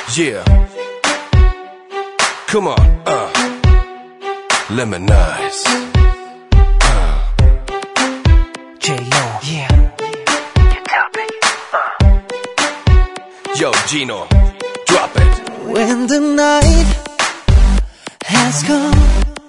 Yeah. Come on, Lemonize. J-Lo, yeah. You top it. Yo, Gino, drop it. When the night has come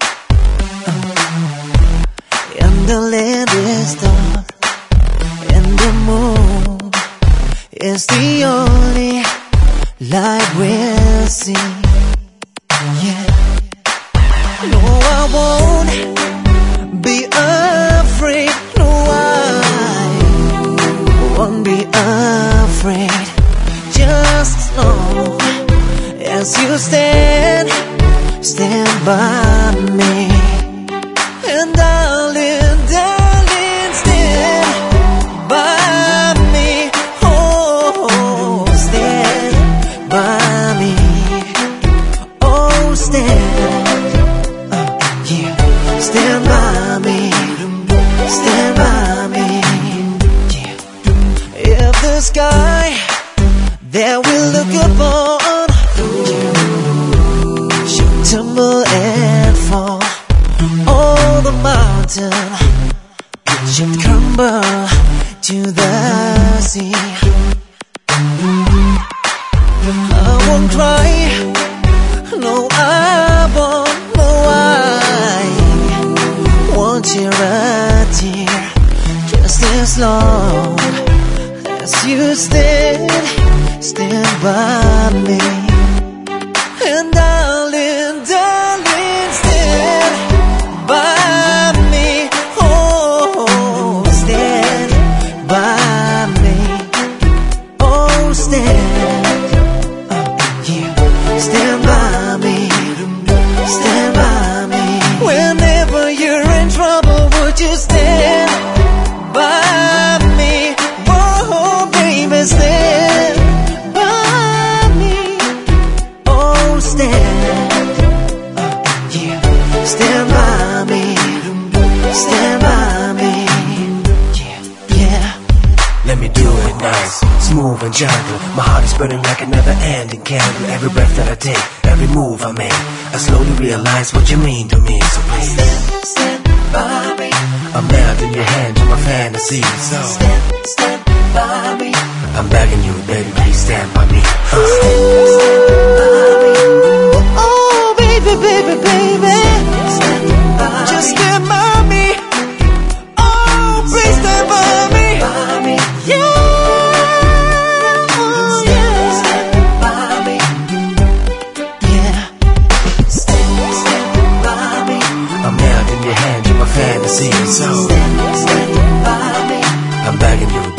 and the land is dark and the moon is the only light we'll see. Yeah. No, I won't be afraid. No, I won't be afraid. Just as long as you stand by me. And darling, stand by me. Oh, stand by me. Oh, yeah, stand by me. Stand by me. Yeah. If the sky that we look upon should tumble and fall, all the mountain should crumble to the sea. I won't cry, no, I won't, no, I won't shed a tear, just as long as you stand by me. And darling, stand by me. Oh, stand by me. Oh, yeah, stand by me. Stand by me. Whenever you're in trouble, would you stand by me? Oh, baby, stand by me. Oh, yeah, stand by me. Stand by me. Yeah. Let me do it nice, smooth and gentle. My heart is burning like another ending candle. Every breath that I take, every move I make, I slowly realize what you mean to me. So please Stand by me. I'm melting your hand to my fantasy. So Stand by me. I'm begging you, baby, please stand by me. Stand by me. Oh, baby, baby, baby. Just stand by me. Oh, please stand by me. Yeah. Oh, yeah. Stand by me. Yeah. Stand by me. I'm melting your hand to my fantasy. So Stand by me. I'm begging you,